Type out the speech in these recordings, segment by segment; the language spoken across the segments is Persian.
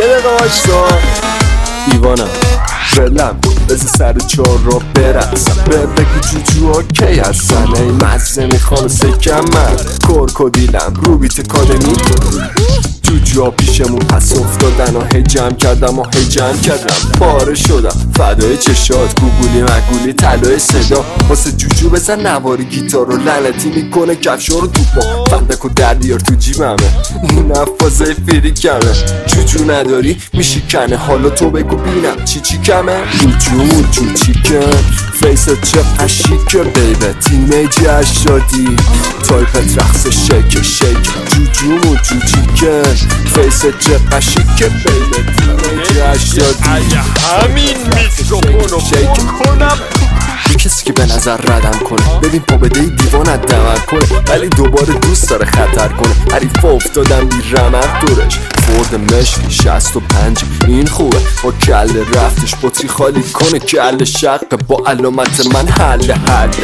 دقیقه وایسا دیوانم بلم بزه سر چار را برسم بگو جوجو کی هستن ای مزه میخوام سکم من کرکودیلم رو بیت کادمی جوجو پیشمون پس افتادن و هی جمع کردم پاره شدم فدای چشات گوگولی مگولی طلای صدا واسه جوجو بزن نواری گیتار رو لعنتی میکنه کفشا رو تو پا فندک و دردیار تو جیبمه این افازه فیری کمه جوجو نداری میشکنه حالا تو بگو بینم چی کمه جوجو چیکن فیست چه قشیکه بیبه تینیجی اشادی تایپت رقص شیک جوجو چیکن فیست چه قشیکه بیبه تینیجی اشادی همین میکروفونو کنم کسی که به نظر ردم کنه ببین پا بده دیوانت دمر کنه ولی دوباره دوست داره خطر کنه حریف افتادم بی رمق دورش فورد مشکی 65 این خوبه با کل رفتش بطری خالی کنه کل شقه با علامت من حله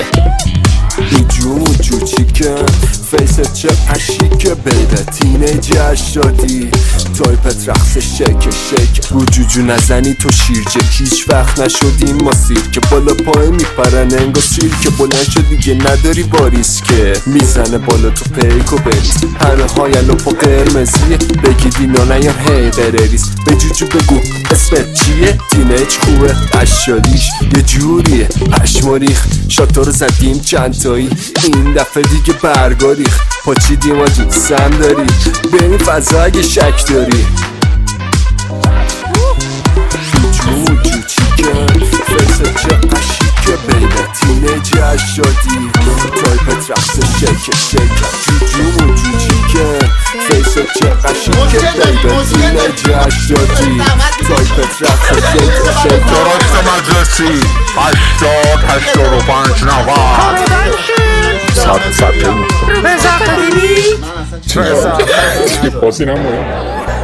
جوجو چیکن فیست چه قشیکه بیبه تینیجی اشادی تایپت رقص شیک رو جوجو نزنی تو شیرجه هیچ وقت نشدیم ما سیر که بالا پای میپرن انگار سیر که بلند شد دیگه نداری باریس که میزنه بالا تو پیک و بریز همه هاین و پا قرمزیه بگی دینا نیان هی قرریز به جوجو بگو اسمت چیه تینیج خوبه اشادیش یه جوریه پشماریخ شاتا رو زدیم چندتایی این دفعه دیگه برگاریخ پاچیدیم آجی سم داری بریم فضا اگه شک داری جوجو چیکن فیست چه قشیکه بیبه تینیجی اشادی تایپت رقص شیک جوجو چیکن فیست چه قشیکه بیبه تینیجی اشادی تایپت رقص شیک درست مجلسی 85 نوار چه